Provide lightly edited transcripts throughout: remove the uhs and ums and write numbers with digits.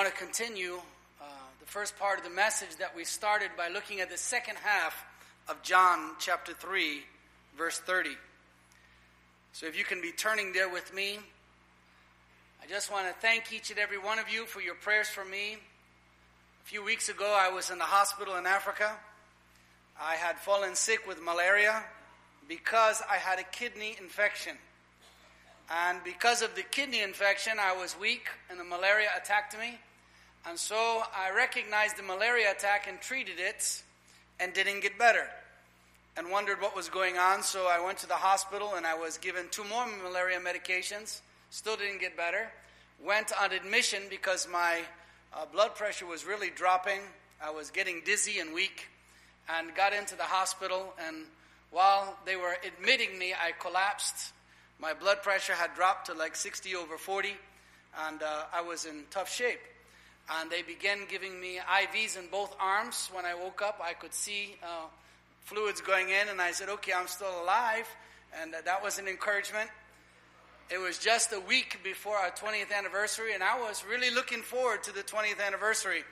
want to continue the first part of the message that we started by looking at the second half of John chapter 3, verse 30. So if you can be turning there with me, I just want to thank each and every one of you for your prayers for me. A few weeks ago, I was in the hospital in Africa. I had fallen sick with malaria because I had a kidney infection. And because of the kidney infection, I was weak and the malaria attacked me. And so I recognized the malaria attack and treated it and didn't get better. And wondered what was going on, so I went to the hospital and I was given 2 more malaria medications. Still didn't get better. Went on admission because my blood pressure was really dropping. I was getting dizzy and weak and got into the hospital. And while they were admitting me, I collapsed. My blood pressure had dropped to like 60/40, and I was in tough shape. And they began giving me IVs in both arms. When I woke up, I could see fluids going in, and I said, okay, I'm still alive, and that was an encouragement. It was just a week before our 20th anniversary, and I was really looking forward to the 20th anniversary.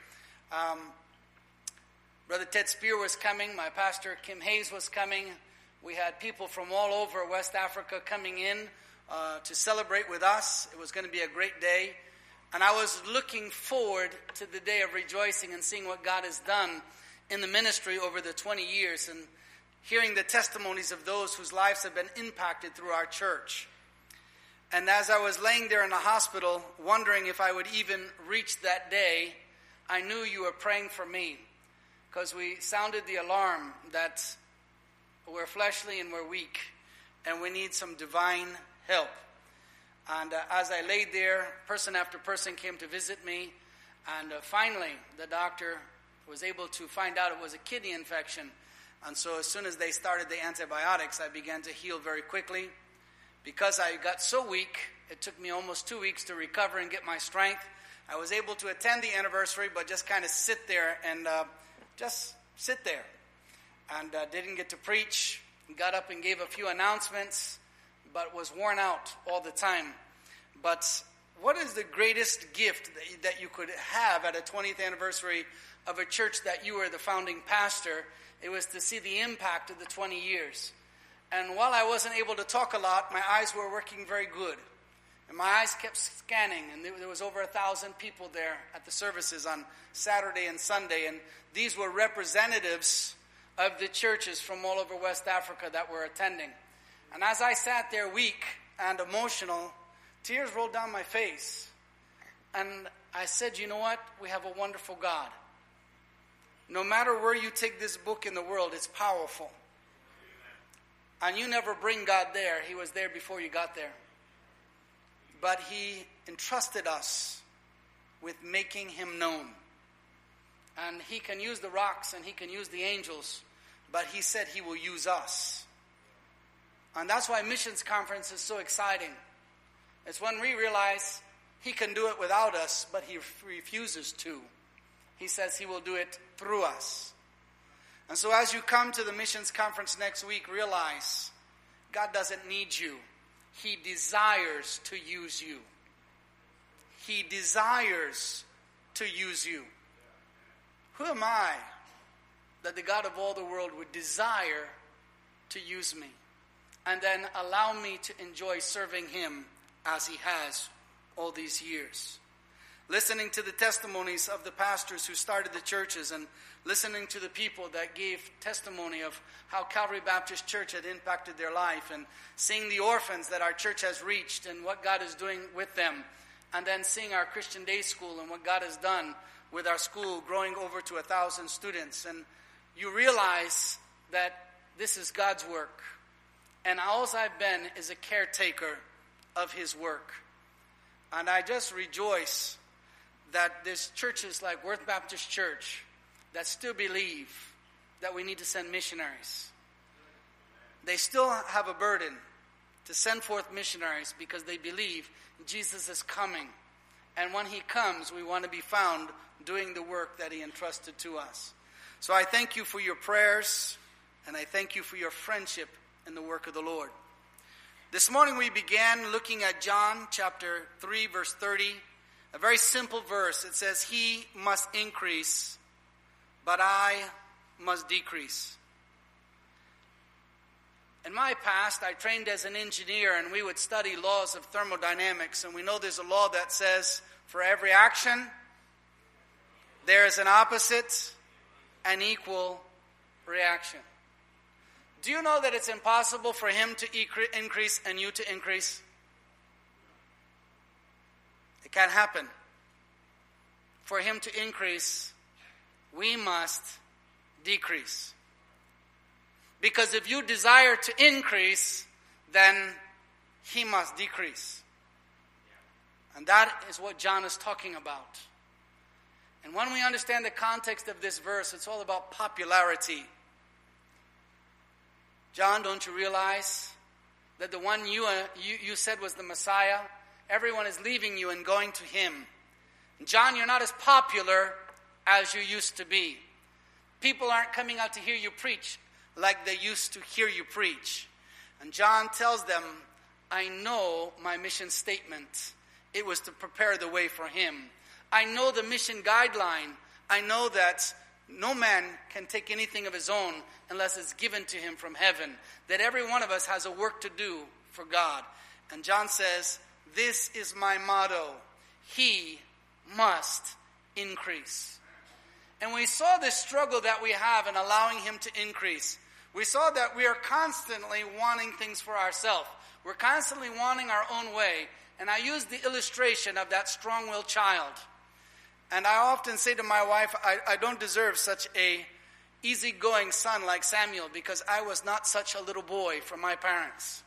Brother Ted Spear was coming, my pastor Kim Hayes was coming. We had people from all over West Africa coming in to celebrate with us. It was going to be a great day. And I was looking forward to the day of rejoicing and seeing what God has done in the ministry over the 20 years and hearing the testimonies of those whose lives have been impacted through our church. And as I was laying there in the hospital, wondering if I would even reach that day, I knew you were praying for me, because we sounded the alarm that we're fleshly and we're weak, and we need some divine help. And as I laid there, person after person came to visit me. And finally, the doctor was able to find out it was a kidney infection. And so as soon as they started the antibiotics, I began to heal very quickly. Because I got so weak, it took me almost 2 weeks to recover and get my strength. I was able to attend the anniversary, but just kind of sit there and just sit there. And didn't get to preach. Got up and gave a few announcements, but was worn out all the time. But what is the greatest gift that you could have at a 20th anniversary of a church that you were the founding pastor? It was to see the impact of the 20 years. And while I wasn't able to talk a lot, my eyes were working very good. And my eyes kept scanning, and there was over 1,000 people there at the services on Saturday and Sunday. And these were representatives of the churches from all over West Africa that were attending. And as I sat there weak and emotional, tears rolled down my face. And I said, you know what? We have a wonderful God. No matter where you take this book in the world, it's powerful. And you never bring God there. He was there before you got there. But He entrusted us with making Him known. And He can use the rocks and He can use the angels. But He said He will use us. And that's why Missions Conference is so exciting. It's when we realize He can do it without us, but He refuses to. He says He will do it through us. And so as you come to the Missions Conference next week, realize God doesn't need you. He desires to use you. He desires to use you. Who am I that the God of all the world would desire to use me? And then allow me to enjoy serving Him as He has all these years. Listening to the testimonies of the pastors who started the churches, and listening to the people that gave testimony of how Calvary Baptist Church had impacted their life, and seeing the orphans that our church has reached and what God is doing with them, and then seeing our Christian Day School and what God has done with our school growing over to 1,000 students. And you realize that this is God's work. And all I've been is a caretaker of His work. And I just rejoice that there's churches like Worth Baptist Church that still believe that we need to send missionaries. They still have a burden to send forth missionaries because they believe Jesus is coming. And when He comes, we want to be found doing the work that He entrusted to us. So I thank you for your prayers, and I thank you for your friendship in the work of the Lord. This morning we began looking at John chapter 3, verse 30, A very simple verse. It says, he must increase, but I must decrease. In my past, I trained as an engineer, and we would study laws of thermodynamics. And we know there's a law that says, for every action, there is an opposite and equal reaction. Do you know that it's impossible for him to increase and you to increase? It can't happen. For him to increase, we must decrease. Because if you desire to increase, then he must decrease. And that is what John is talking about. And when we understand the context of this verse, it's all about popularity. John, don't you realize that the one you said was the Messiah, everyone is leaving you and going to him. And John, you're not as popular as you used to be. People aren't coming out to hear you preach like they used to hear you preach. And John tells them, I know my mission statement. It was to prepare the way for him. I know the mission guideline. I know that no man can take anything of his own unless it's given to him from heaven. That every one of us has a work to do for God. And John says, this is my motto. He must increase. And we saw this struggle that we have in allowing him to increase. We saw that we are constantly wanting things for ourselves. We're constantly wanting our own way. And I used the illustration of that strong-willed child. And I often say to my wife, I don't deserve such a easygoing son like Samuel, because I was not such a little boy from my parents.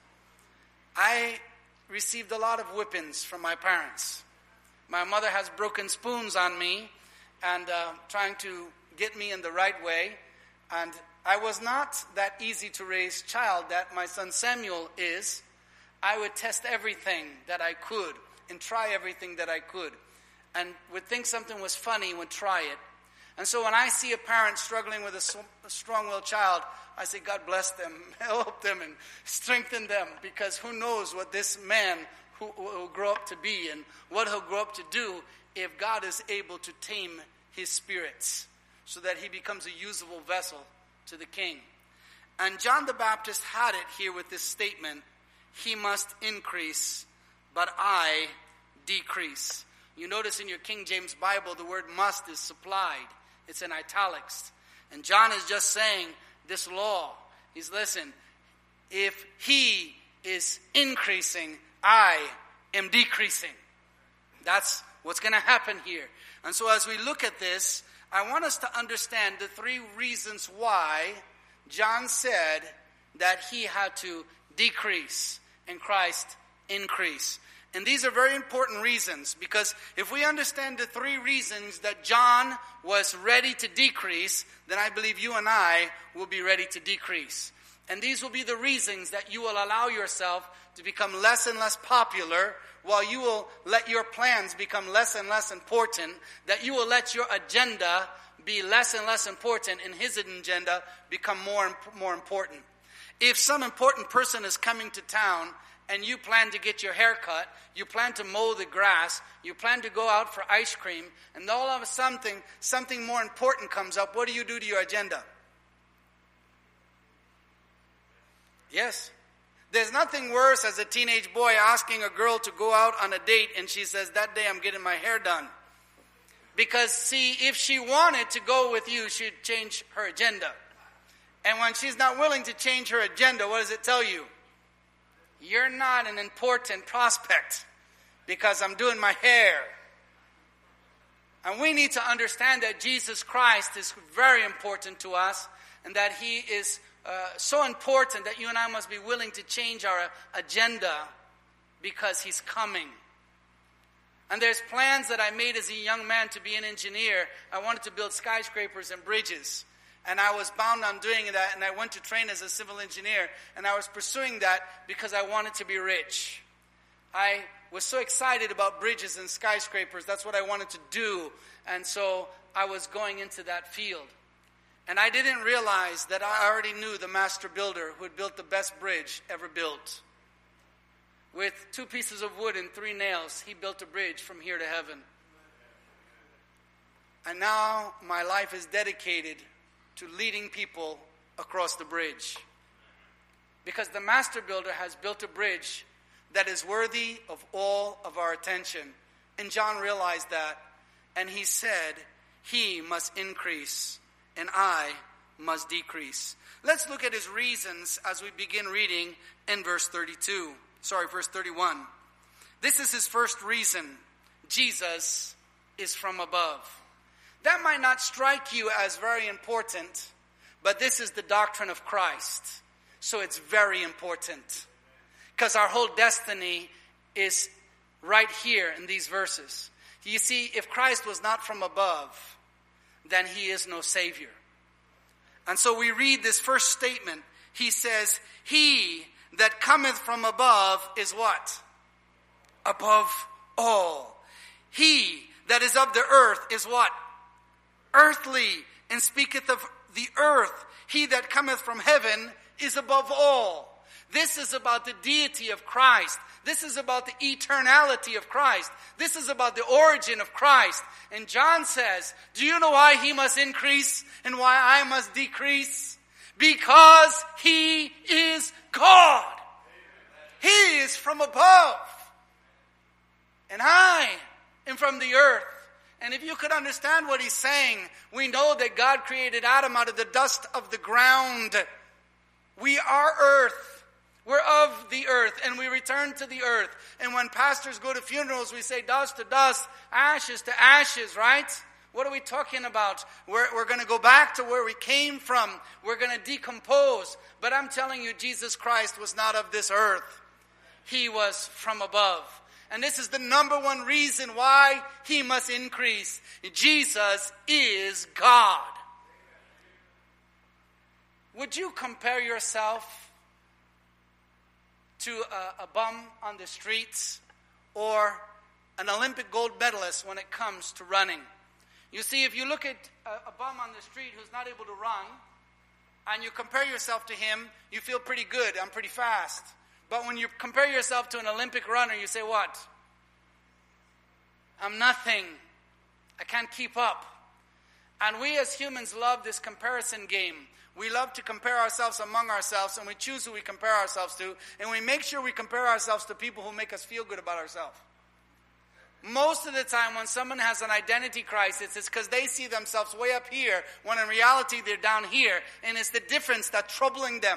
I received a lot of whippings from my parents. My mother has broken spoons on me and trying to get me in the right way. And I was not that easy to raise child that my son Samuel is. I would test everything that I could and try everything that I could. And would think something was funny, would try it. And so when I see a parent struggling with a strong-willed child, I say, God bless them, help them, and strengthen them. Because who knows what this man who will grow up to be and what he'll grow up to do if God is able to tame his spirits so that he becomes a usable vessel to the king. And John the Baptist had it here with this statement, he must increase, but I decrease. You notice in your King James Bible, the word must is supplied. It's in italics. And John is just saying this law. He's, listen, if he is increasing, I am decreasing. That's what's going to happen here. And so as we look at this, I want us to understand the three reasons why John said that he had to decrease and Christ increase. And these are very important reasons, because if we understand the three reasons that John was ready to decrease, then I believe you and I will be ready to decrease. And these will be the reasons that you will allow yourself to become less and less popular, while you will let your plans become less and less important, that you will let your agenda be less and less important, and his agenda become more and more important. If some important person is coming to town, and you plan to get your hair cut, you plan to mow the grass, you plan to go out for ice cream, and all of a sudden something more important comes up, what do you do to your agenda? Yes. There's nothing worse as a teenage boy asking a girl to go out on a date, and she says, that day I'm getting my hair done. Because, see, if she wanted to go with you, she'd change her agenda. And when she's not willing to change her agenda, what does it tell you? You're not an important prospect because I'm doing my hair. And we need to understand that Jesus Christ is very important to us, and that he is so important that you and I must be willing to change our agenda because he's coming. And there's plans that I made as a young man to be an engineer. I wanted to build skyscrapers and bridges. And I was bound on doing that, and I went to train as a civil engineer, and I was pursuing that because I wanted to be rich. I was so excited about bridges and skyscrapers. That's what I wanted to do. And so I was going into that field. And I didn't realize that I already knew the master builder who had built the best bridge ever built. With 2 pieces of wood and 3 nails, he built a bridge from here to heaven. And now my life is dedicated to leading people across the bridge. Because the master builder has built a bridge that is worthy of all of our attention. And John realized that. And he said, he must increase and I must decrease. Let's look at his reasons as we begin reading in verse 31. This is his first reason. Jesus is from above. That might not strike you as very important, but this is the doctrine of Christ. So it's very important. Because our whole destiny is right here in these verses. You see, if Christ was not from above, then he is no Savior. And so we read this first statement. He says, he that cometh from above is what? Above all. He that is of the earth is what? Earthly, and speaketh of the earth. He that cometh from heaven is above all. This is about the deity of Christ. This is about the eternality of Christ. This is about the origin of Christ. And John says, do you know why he must increase and why I must decrease? Because he is God. He is from above. And I am from the earth. And if you could understand what he's saying, we know that God created Adam out of the dust of the ground. We are earth. We're of the earth, and we return to the earth. And when pastors go to funerals, we say dust to dust, ashes to ashes, right? What are we talking about? We're going to go back to where we came from. We're going to decompose. But I'm telling you, Jesus Christ was not of this earth. He was from above. And this is the number one reason why he must increase. Jesus is God. Would you compare yourself to a bum on the streets or an Olympic gold medalist when it comes to running? You see, if you look at a bum on the street who's not able to run and you compare yourself to him, you feel pretty good. I'm pretty fast. But when you compare yourself to an Olympic runner, you say, what? I'm nothing. I can't keep up. And we as humans love this comparison game. We love to compare ourselves among ourselves, and we choose who we compare ourselves to, and we make sure we compare ourselves to people who make us feel good about ourselves. Most of the time when someone has an identity crisis, it's because they see themselves way up here, when in reality they're down here, and it's the difference that's troubling them.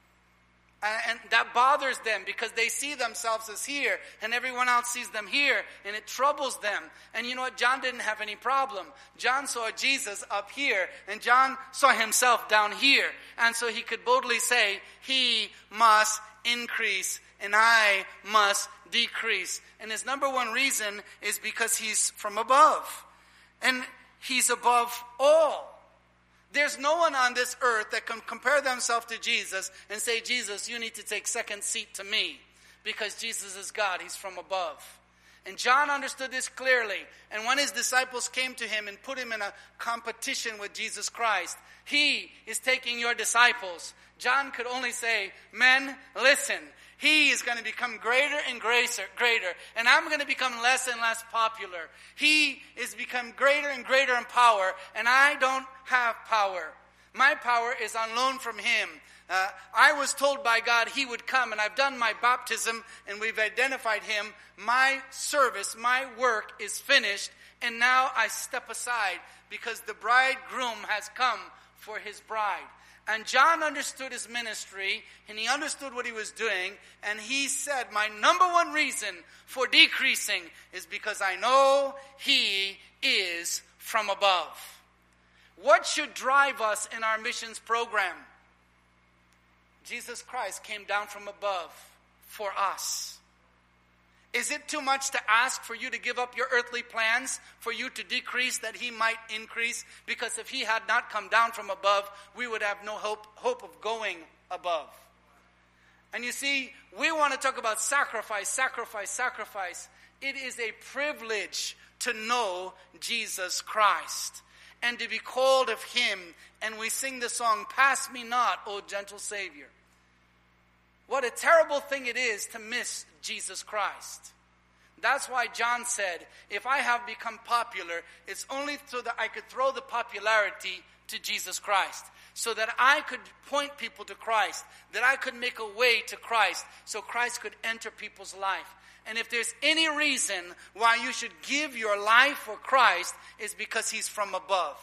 And that bothers them because they see themselves as here and everyone else sees them here, and it troubles them. And you know what? John didn't have any problem. John saw Jesus up here and John saw himself down here. And so he could boldly say, he must increase and I must decrease. And his number one reason is because he's from above. And he's above all. There's no one on this earth that can compare themselves to Jesus and say, Jesus, you need to take second seat to me. Because Jesus is God. He's from above. And John understood this clearly. And when his disciples came to him and put him in a competition with Jesus Christ, he is taking your disciples. John could only say, men, listen. He is going to become greater and greater. And I'm going to become less and less popular. He is become greater and greater in power. And I don't have power. My power is on loan from him. I was told by God he would come. And I've done my baptism. And we've identified him. My service, my work is finished. And now I step aside. Because the bridegroom has come for his bride. And John understood his ministry, and he understood what he was doing, and he said, my number one reason for decreasing is because I know he is from above. What should drive us in our missions program? Jesus Christ came down from above for us. Is it too much to ask for you to give up your earthly plans, for you to decrease that he might increase? Because if he had not come down from above, we would have no hope of going above. And you see, we want to talk about sacrifice, sacrifice, sacrifice. It is a privilege to know Jesus Christ and to be called of him. And we sing the song, Pass Me Not, O Gentle Savior. What a terrible thing it is to miss Jesus Christ. That's why John said, if I have become popular, it's only so that I could throw the popularity to Jesus Christ, so that I could point people to Christ, that I could make a way to Christ, so Christ could enter people's life. And if there's any reason why you should give your life for Christ, it's because he's from above.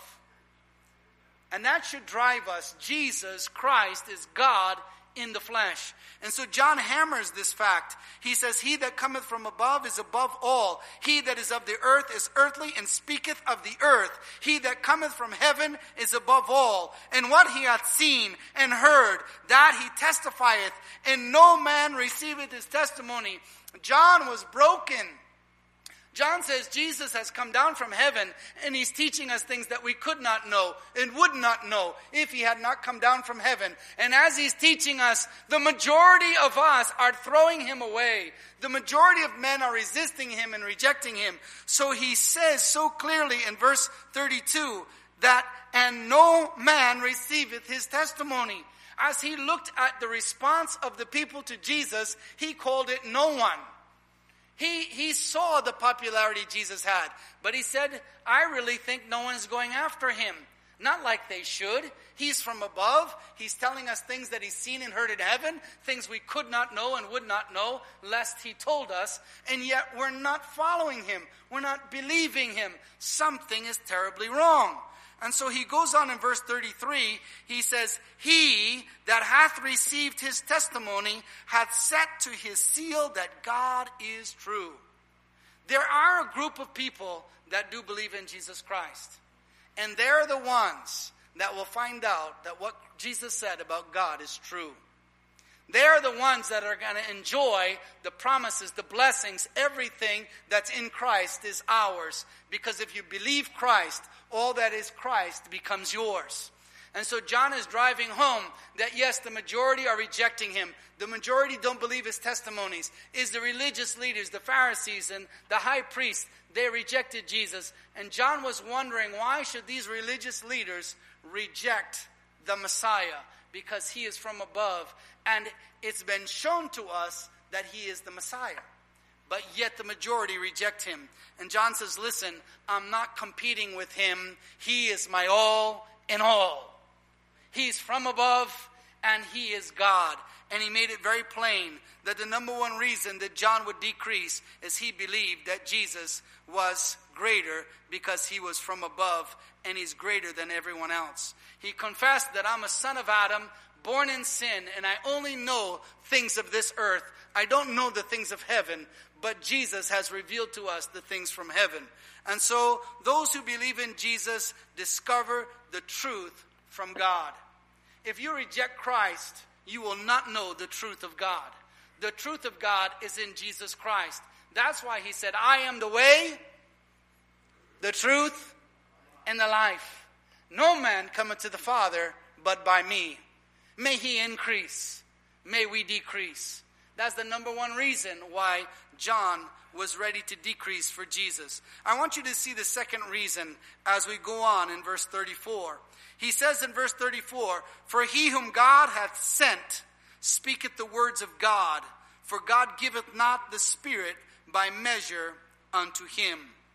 And that should drive us. Jesus Christ is God in the flesh. And so John hammers this fact. He says, he that cometh from above is above all. He that is of the earth is earthly, and speaketh of the earth. He that cometh from heaven is above all. And what he hath seen and heard, that he testifieth, and no man receiveth his testimony. John was broken. John says Jesus has come down from heaven, and he's teaching us things that we could not know and would not know if he had not come down from heaven. And as he's teaching us, the majority of us are throwing him away. The majority of men are resisting him and rejecting him. So he says so clearly in verse 32 that, and no man receiveth his testimony. As he looked at the response of the people to Jesus, he called it no one. He saw the popularity Jesus had, but he said, I really think no one's going after him. Not like they should. He's from above. He's telling us things that he's seen and heard in heaven, things we could not know and would not know, lest he told us, and yet we're not following him. We're not believing him. Something is terribly wrong. And so he goes on in verse 33, he says, he that hath received his testimony hath set to his seal that God is true. There are a group of people that do believe in Jesus Christ. And they're the ones that will find out that what Jesus said about God is true. They're the ones that are going to enjoy the promises, the blessings, everything that's in Christ is ours. Because if you believe Christ, all that is Christ becomes yours. And so John is driving home that yes, the majority are rejecting him. The majority don't believe his testimonies. Is the religious leaders, the Pharisees and the high priest, they rejected Jesus. And John was wondering, why should these religious leaders reject the Messiah? Because he is from above. And it's been shown to us that he is the Messiah. But yet the majority reject him. And John says, listen, I'm not competing with him. He is my all in all. He's from above and he is God. And he made it very plain that the number one reason that John would decrease is he believed that Jesus was greater because he was from above and he's greater than everyone else. He confessed that I'm a son of Adam, born in sin, and I only know things of this earth. I don't know the things of heaven, but Jesus has revealed to us the things from heaven. And so those who believe in Jesus discover the truth from God. If you reject Christ, you will not know the truth of God. The truth of God is in Jesus Christ. That's why he said, I am the way, the truth, and the life. No man cometh to the Father but by me. May he increase. May we decrease. That's the number one reason why John was ready to decrease for Jesus. I want you to see the second reason as we go on in verse 34. He says in verse 34, for he whom God hath sent speaketh the words of God, for God giveth not the Spirit by measure unto him.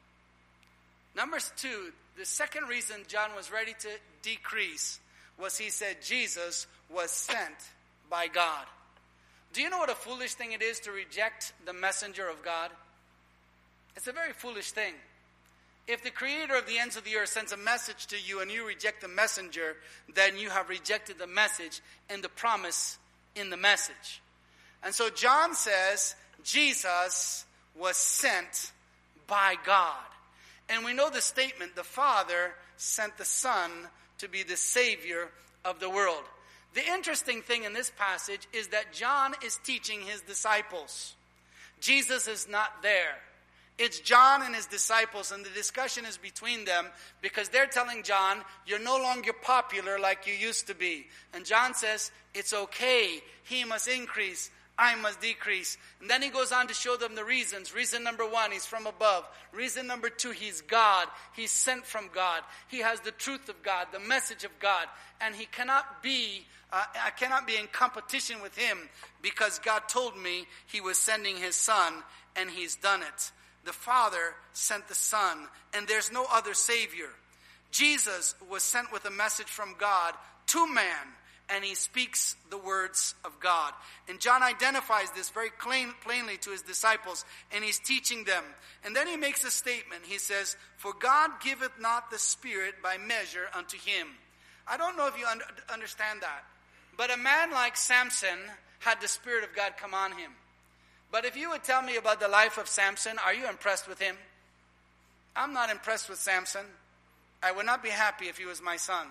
Number two, the second reason John was ready to decrease was he said Jesus was sent by God. Do you know what a foolish thing it is to reject the messenger of God? It's a very foolish thing. If the creator of the ends of the earth sends a message to you and you reject the messenger, then you have rejected the message and the promise in the message. And so John says Jesus was sent by God. And we know the statement, the Father sent the Son to be the Savior of the world. The interesting thing in this passage is that John is teaching his disciples. Jesus is not there. It's John and his disciples, and the discussion is between them because they're telling John, you're no longer popular like you used to be. And John says, it's okay. He must increase. I must decrease. And then he goes on to show them the reasons. Reason number one, he's from above. Reason number two, he's God. He's sent from God. He has the truth of God, the message of God. And he cannot be, I cannot be in competition with him because God told me he was sending his Son and he's done it. The Father sent the Son, and there's no other Savior. Jesus was sent with a message from God to man, and he speaks the words of God. And John identifies this very plainly to his disciples, and he's teaching them. And then he makes a statement. He says, "For God giveth not the Spirit by measure unto him." I don't know if you understand that, but a man like Samson had the Spirit of God come on him. But if you would tell me about the life of Samson, are you impressed with him? I'm not impressed with Samson. I would not be happy if he was my son.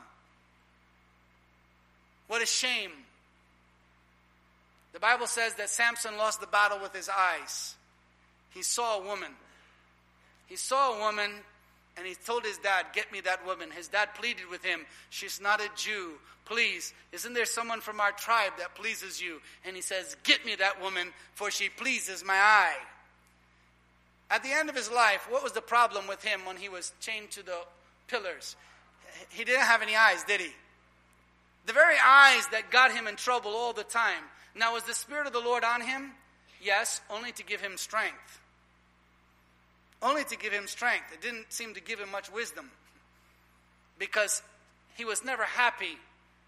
What a shame. The Bible says that Samson lost the battle with his eyes. He saw a woman. He saw a woman and he told his dad, "Get me that woman." His dad pleaded with him, "She's not a Jew. Please, isn't there someone from our tribe that pleases you?" And he says, "Get me that woman, for she pleases my eye." At the end of his life, what was the problem with him when he was chained to the pillars? He didn't have any eyes, did he? The very eyes that got him in trouble all the time. Now, was the Spirit of the Lord on him? Yes, only to give him strength. Only to give him strength. It didn't seem to give him much wisdom. Because he was never happy,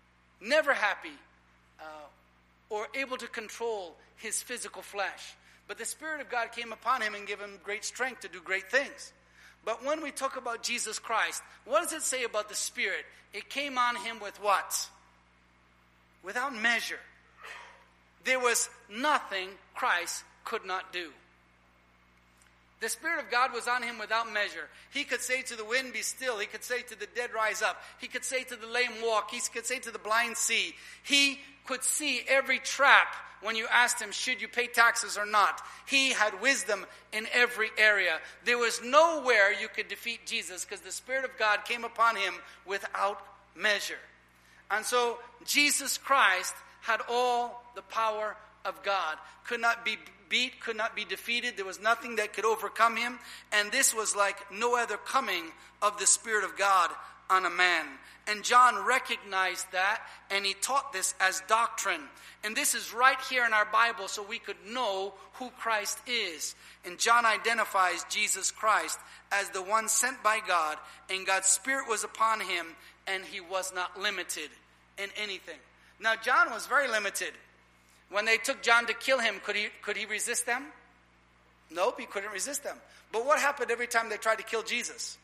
or able to control his physical flesh. But the Spirit of God came upon him and gave him great strength to do great things. But when we talk about Jesus Christ, what does it say about the Spirit? It came on him with what? Without measure. There was nothing Christ could not do. The Spirit of God was on him without measure. He could say to the wind, "Be still." He could say to the dead, "Rise up." He could say to the lame, "Walk." He could say to the blind, "See." He could see every trap when you asked him, "Should you pay taxes or not?" He had wisdom in every area. There was nowhere you could defeat Jesus because the Spirit of God came upon him without measure. And so Jesus Christ had all the power of God. Could not be beat, could not be defeated. There was nothing that could overcome him. And this was like no other coming of the Spirit of God on a man. And John recognized that, and he taught this as doctrine. And this is right here in our Bible so we could know who Christ is. And John identifies Jesus Christ as the one sent by God, and God's Spirit was upon him, and he was not limited in anything. Now, John was very limited. When they took John to kill him, could he resist them? Nope, he couldn't resist them. But what happened every time they tried to kill Jesus?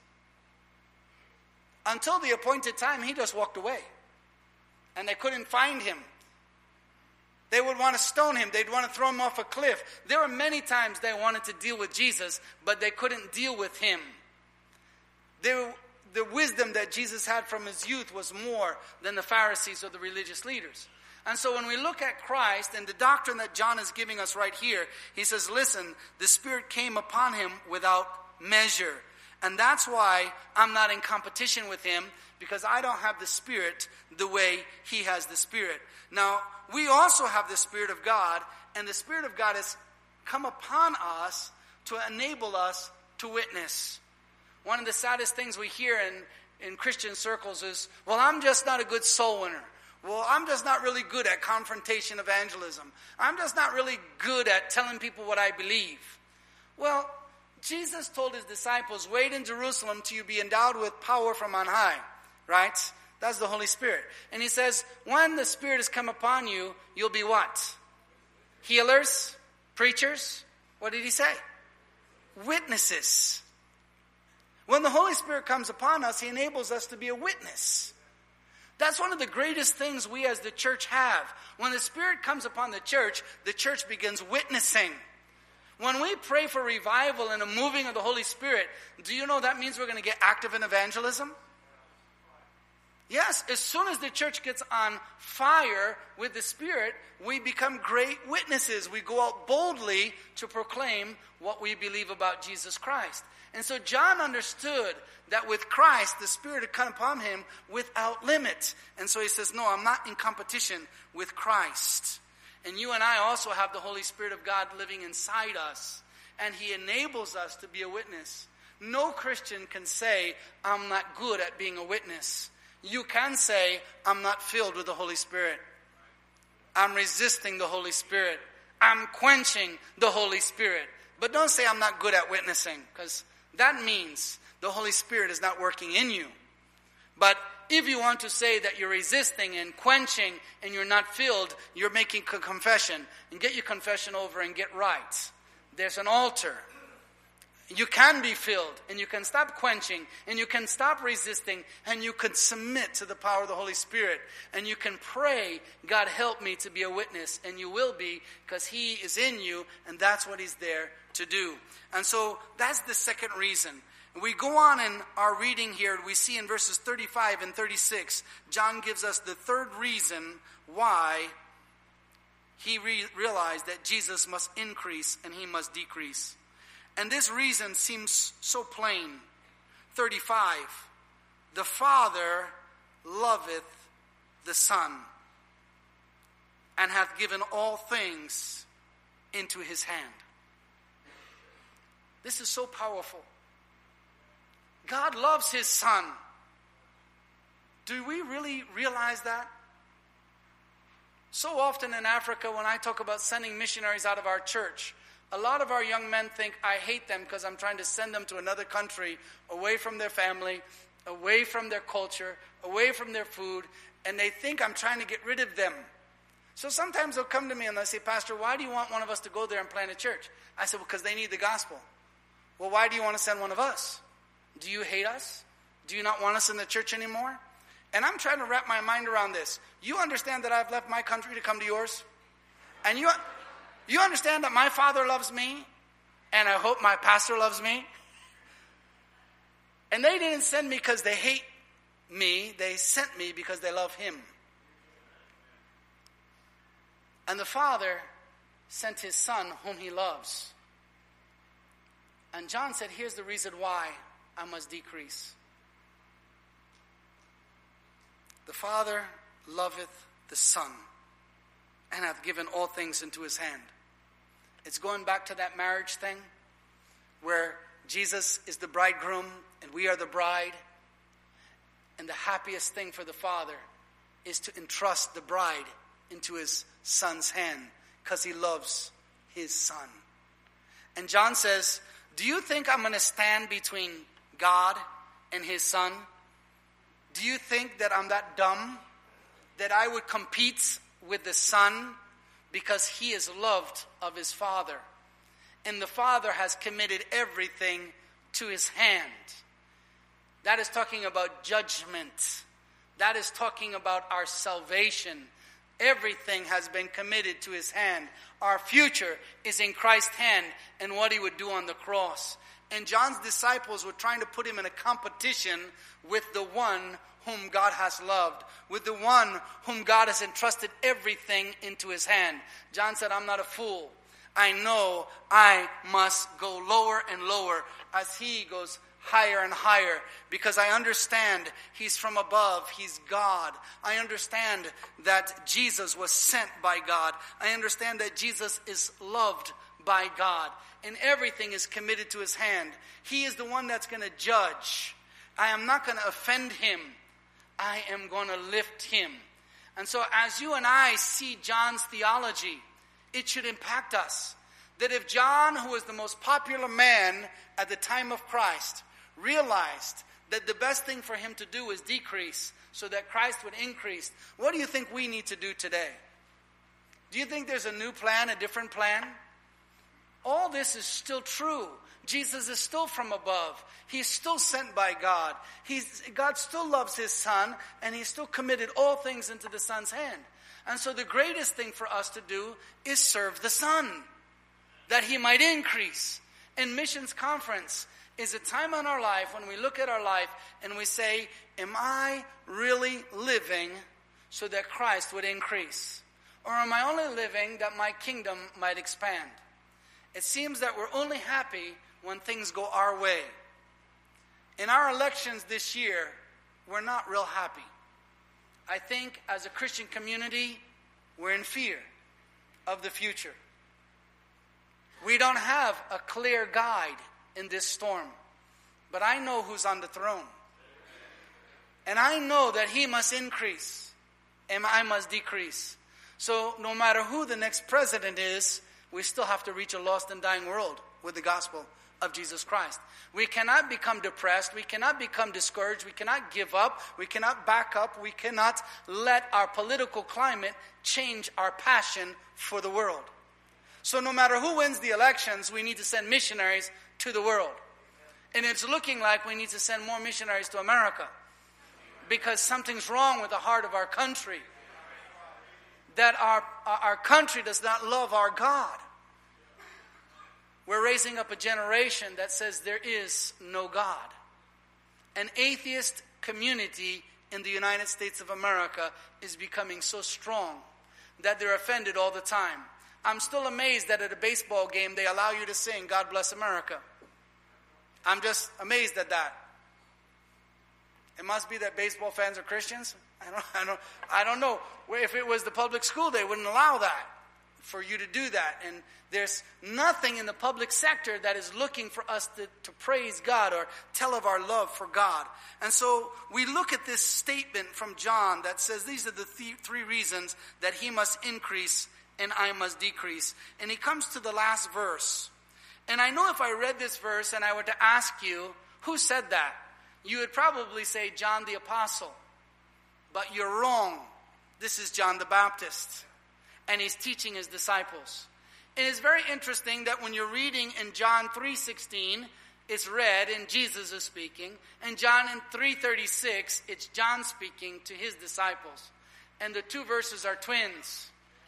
Until the appointed time, he just walked away. And they couldn't find him. They would want to stone him. They'd want to throw him off a cliff. There were many times they wanted to deal with Jesus, but they couldn't deal with him. The wisdom that Jesus had from his youth was more than the Pharisees or the religious leaders. And so when we look at Christ and the doctrine that John is giving us right here, he says, listen, the Spirit came upon him without measure. And that's why I'm not in competition with him, because I don't have the Spirit the way he has the Spirit. Now, we also have the Spirit of God, and the Spirit of God has come upon us to enable us to witness. One of the saddest things we hear in Christian circles is, well, I'm just not a good soul winner. Well, I'm just not really good at confrontation evangelism. I'm just not really good at telling people what I believe. Well, Jesus told his disciples, wait in Jerusalem till you be endowed with power from on high, right? That's the Holy Spirit. And he says, when the Spirit has come upon you, you'll be what? Healers? Preachers? What did he say? Witnesses. When the Holy Spirit comes upon us, he enables us to be a witness. That's one of the greatest things we as the church have. When the Spirit comes upon the church begins witnessing. When we pray for revival and a moving of the Holy Spirit, do you know that means we're going to get active in evangelism? Yes, as soon as the church gets on fire with the Spirit, we become great witnesses. We go out boldly to proclaim what we believe about Jesus Christ. And so John understood that with Christ, the Spirit had come upon him without limit. And so he says, no, I'm not in competition with Christ. And you and I also have the Holy Spirit of God living inside us. And he enables us to be a witness. No Christian can say, I'm not good at being a witness. You can say, I'm not filled with the Holy Spirit. I'm resisting the Holy Spirit. I'm quenching the Holy Spirit. But don't say I'm not good at witnessing, because that means the Holy Spirit is not working in you. But if you want to say that you're resisting and quenching and you're not filled, you're making a confession. And get your confession over and get right. There's an altar. You can be filled, and you can stop quenching, and you can stop resisting, and you can submit to the power of the Holy Spirit. And you can pray, God help me to be a witness. And you will be, because He is in you, and that's what He's there to do. And so that's the second reason. We go on in our reading here, we see in verses 35 and 36, John gives us the third reason why he realized that Jesus must increase and He must decrease. And this reason seems so plain. 35, the Father loveth the Son, and hath given all things into His hand. This is so powerful. God loves His Son. Do we really realize that? So often in Africa, when I talk about sending missionaries out of our church, a lot of our young men think I hate them because I'm trying to send them to another country, away from their family, away from their culture, away from their food, and they think I'm trying to get rid of them. So sometimes they'll come to me and they'll say, Pastor, why do you want one of us to go there and plant a church? I said, well, because they need the gospel. Well, why do you want to send one of us? Do you hate us? Do you not want us in the church anymore? And I'm trying to wrap my mind around this. You understand that I've left my country to come to yours? And you understand that my Father loves me? And I hope my pastor loves me? And they didn't send me because they hate me. They sent me because they love Him. And the Father sent His Son whom He loves. And John said, here's the reason why I must decrease. The Father loveth the Son, and hath given all things into His hand. It's going back to that marriage thing, where Jesus is the bridegroom, and we are the bride. And the happiest thing for the Father is to entrust the bride into His Son's hand, because He loves His Son. And John says, do you think I'm going to stand between God and His Son? Do you think that I'm that dumb that I would compete with the Son, because He is loved of His Father, and the Father has committed everything to His hand? That is talking about judgment. That is talking about our salvation. Everything has been committed to His hand. Our future is in Christ's hand and what He would do on the cross. And John's disciples were trying to put Him in a competition with the one whom God has loved, with the one whom God has entrusted everything into His hand. John said, I'm not a fool. I know I must go lower and lower as He goes higher and higher, because I understand He's from above. He's God. I understand that Jesus was sent by God. I understand that Jesus is loved by God, and everything is committed to His hand. He is the one that's going to judge. I am not going to offend Him. I am going to lift Him. And so as you and I see John's theology, it should impact us. That if John, who was the most popular man at the time of Christ, realized that the best thing for him to do is decrease so that Christ would increase, what do you think we need to do today? Do you think there's a new plan, a different plan? All this is still true. Jesus is still from above. He's still sent by God. God still loves His Son, and He's still committed all things into the Son's hand. And so the greatest thing for us to do is serve the Son, that He might increase. And Missions Conference is a time in our life when we look at our life and we say, am I really living so that Christ would increase? Or am I only living that my kingdom might expand? It seems that we're only happy when things go our way. In our elections this year, we're not real happy. I think as a Christian community, we're in fear of the future. We don't have a clear guide in this storm, but I know who's on the throne. And I know that He must increase and I must decrease. So no matter who the next president is, we still have to reach a lost and dying world with the gospel of Jesus Christ. We cannot become depressed. We cannot become discouraged. We cannot give up. We cannot back up. We cannot let our political climate change our passion for the world. So no matter who wins the elections, we need to send missionaries to the world. And it's looking like we need to send more missionaries to America, because something's wrong with the heart of our country. That our country does not love our God. We're raising up a generation that says there is no God. An atheist community in the United States of America is becoming so strong that they're offended all the time. I'm still amazed that at a baseball game they allow you to sing "God Bless America." I'm just amazed at that. It must be that baseball fans are Christians. I don't know. If it was the public school, they wouldn't allow that, for you to do that. And there's nothing in the public sector that is looking for us to praise God or tell of our love for God. And so we look at this statement from John that says these are the three reasons that he must increase and I must decrease. And he comes to the last verse. And I know if I read this verse and I were to ask you, who said that? You would probably say John the Apostle. But you're wrong. This is John the Baptist. And he's teaching his disciples. It is very interesting that when you're reading in John 3:16, it's read and Jesus is speaking. And John in 3:36, it's John speaking to his disciples. And the two verses are twins.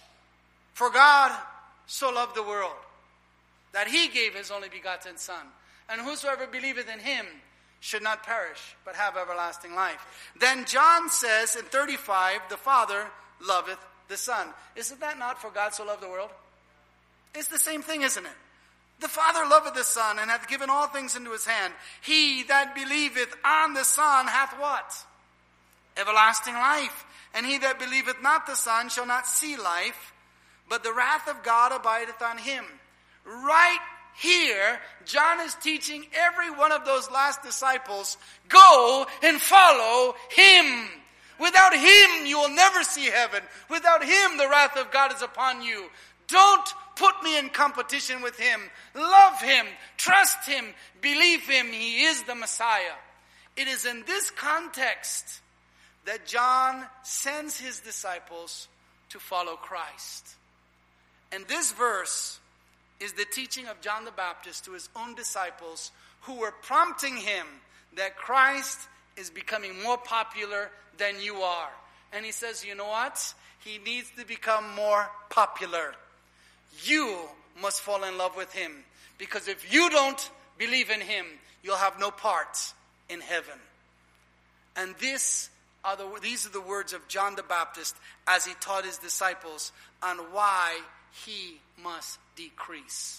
For God so loved the world, that he gave his only begotten Son. And whosoever believeth in him should not perish, but have everlasting life. Then John says in 35, the Father loveth the Son. Isn't that not for God so loved the world? It's the same thing, isn't it? The Father loveth the Son, and hath given all things into his hand. He that believeth on the Son hath what? Everlasting life. And he that believeth not the Son shall not see life, but the wrath of God abideth on him. Right here, John is teaching every one of those last disciples, go and follow him. Without him, you will never see heaven. Without him, the wrath of God is upon you. Don't put me in competition with him. Love him. Trust him. Believe him. He is the Messiah. It is in this context that John sends his disciples to follow Christ. And this verse is the teaching of John the Baptist to his own disciples, who were prompting him that Christ is becoming more popular than you are. And he says, you know what? He needs to become more popular. You must fall in love with him. Because if you don't believe in him, you'll have no part in heaven. And these are the words of John the Baptist as he taught his disciples on why he must decrease.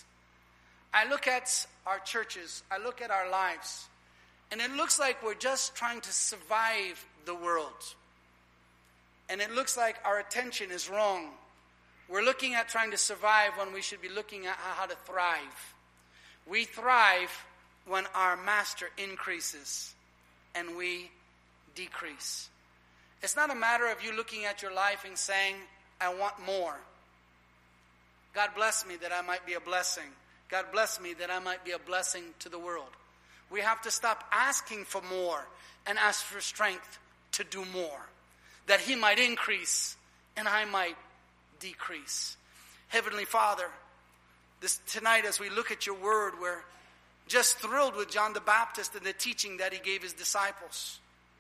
I look at our churches, I look at our lives, and it looks like we're just trying to survive the world. And it looks like our attention is wrong. We're looking at trying to survive when we should be looking at how to thrive. We thrive when our master increases and we decrease. It's not a matter of you looking at your life and saying, I want more. God bless me that I might be a blessing. God bless me that I might be a blessing to the world. We have to stop asking for more and ask for strength to do more, that he might increase and I might decrease. Heavenly Father, tonight as we look at your word, we're just thrilled with John the Baptist and the teaching that he gave his disciples.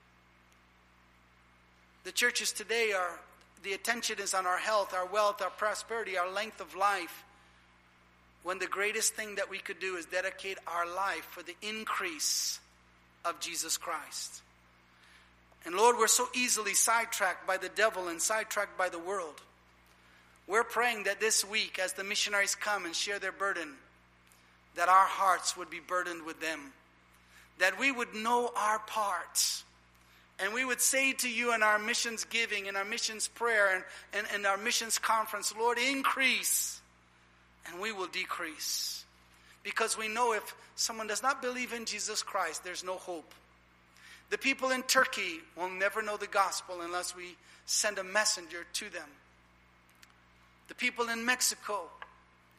The churches today the attention is on our health, our wealth, our prosperity, our length of life, when the greatest thing that we could do is dedicate our life for the increase of Jesus Christ. And Lord, we're so easily sidetracked by the devil and sidetracked by the world. We're praying that this week, as the missionaries come and share their burden, that our hearts would be burdened with them, that we would know our parts. And we would say to you in our missions giving, in our missions prayer, and our missions conference, Lord, increase, and we will decrease. Because we know if someone does not believe in Jesus Christ, there's no hope. The people in Turkey will never know the gospel unless we send a messenger to them. The people in Mexico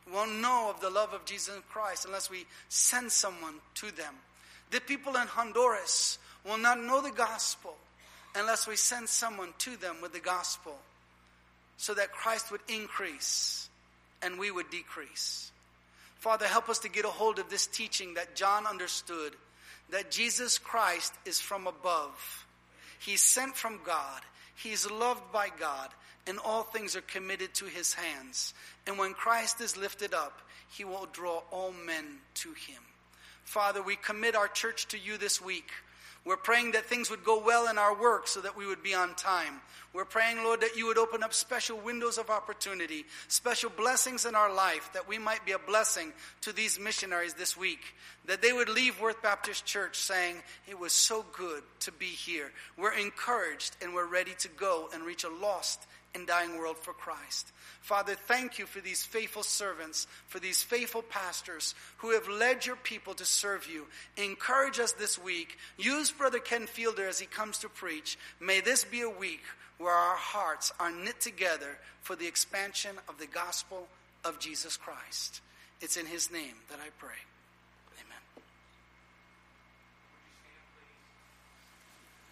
won't know of the love of Jesus Christ unless we send someone to them. The people in Honduras will not know the gospel unless we send someone to them with the gospel, so that Christ would increase and we would decrease. Father, help us to get a hold of this teaching that John understood, that Jesus Christ is from above. He's sent from God. He's loved by God, and all things are committed to his hands. And when Christ is lifted up, he will draw all men to him. Father, we commit our church to you this week. We're praying that things would go well in our work so that we would be on time. We're praying, Lord, that you would open up special windows of opportunity, special blessings in our life, that we might be a blessing to these missionaries this week, that they would leave Worth Baptist Church saying, it was so good to be here. We're encouraged and we're ready to go and reach a lost and dying world for Christ. Father, thank you for these faithful servants, for these faithful pastors who have led your people to serve you. Encourage us this week. Use Brother Ken Fielder as he comes to preach. May this be a week where our hearts are knit together for the expansion of the gospel of Jesus Christ. It's in his name that I pray.